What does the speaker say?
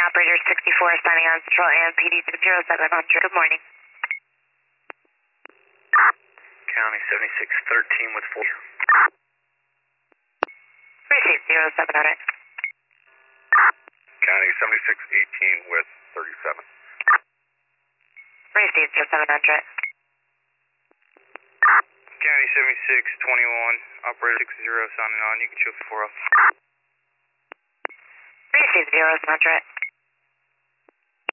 operator 64 signing on Central and PD 60700. Good morning. County 7613 with 4. Received 0700. County 7618 with 37. Received 0700. County 7621, operator 60 signing on. You can show 4 off. Received 0700.